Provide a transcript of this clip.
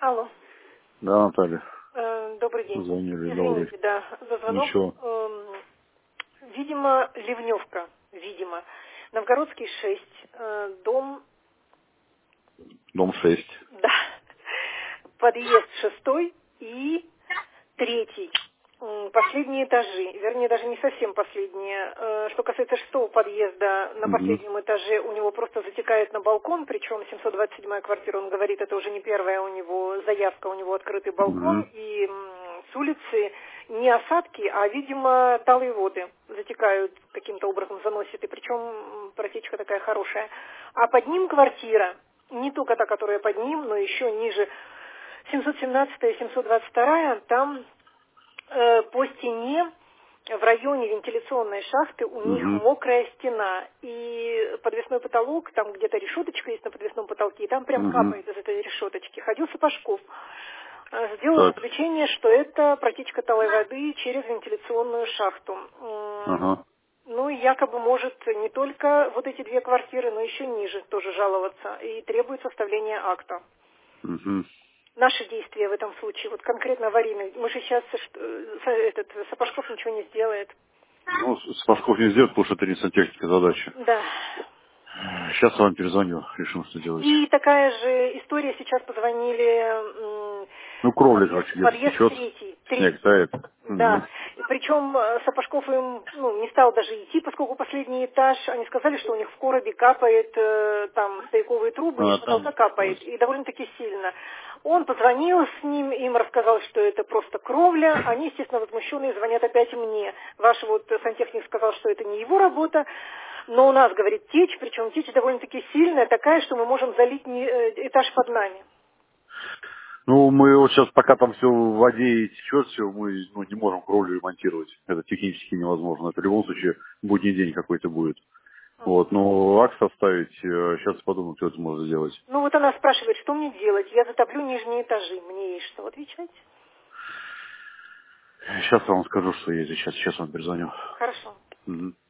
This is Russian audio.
Алло. Да, Наталья. Добрый день. Звонили, добрый. Извините, да, за звонок. Ничего. Видимо, ливневка, видимо. Новгородский 6, дом, Дом 6. да, подъезд 6 и 3. Последние этажи, вернее, даже не совсем последние. Что касается 6-го подъезда, на Угу. последнем этаже у него просто затекает на балкон, причем 727-я квартира, он говорит, это уже не первая у него заявка, у него открытый балкон, Угу. и с улицы не осадки, а, видимо, талые воды затекают, каким-то образом заносит, и причем протечка такая хорошая. А под ним квартира, не только та, которая под ним, но еще ниже, 717-я и 722-я, там по стене в районе вентиляционной шахты у них Угу. мокрая стена. И подвесной потолок, там где-то решеточка есть на подвесном потолке, и там прям Угу. капает из этой решеточки. Ходил Сапожков. Сделал Так. заключение, что это протечка талой воды через вентиляционную шахту. Ага. Ну, и якобы может не только вот эти 2 квартиры, но еще ниже тоже жаловаться. И требует составления акта. Угу. Наши действия в этом случае, вот конкретно аварийные. Мы же сейчас, Сапожков ничего не сделает. Ну, Спашков не сделает, потому что это не сантехника задача. Да. Сейчас вам перезвоню, решим, что делать. И такая же история, сейчас позвонили Ну, кровля, короче, где-то подъезд течет. 3. Снег тает. Да. Угу. И причем Сапожков им не стал даже идти, поскольку последний этаж, они сказали, что у них в коробе капает там стояковые трубы, и с потолка Там. капает, и довольно-таки сильно. Он позвонил с ним, им рассказал, что это просто кровля. Они, естественно, возмущенные, звонят опять мне. Ваш вот сантехник сказал, что это не его работа. Но у нас, говорит, течь, причем течь довольно-таки сильная, такая, что мы можем залить этаж под нами. Ну, мы вот сейчас, пока там все в воде и течет, все, мы не можем кровлю ремонтировать. Это технически невозможно. Это в любом случае будний день какой-то будет. Вот, но акт составить, сейчас подумаю, кто это может сделать. Ну вот она спрашивает, что мне делать? Я затоплю нижние этажи. Мне ей что отвечать? Сейчас я вам скажу, что есть. Сейчас вам перезвоню. Хорошо. Угу.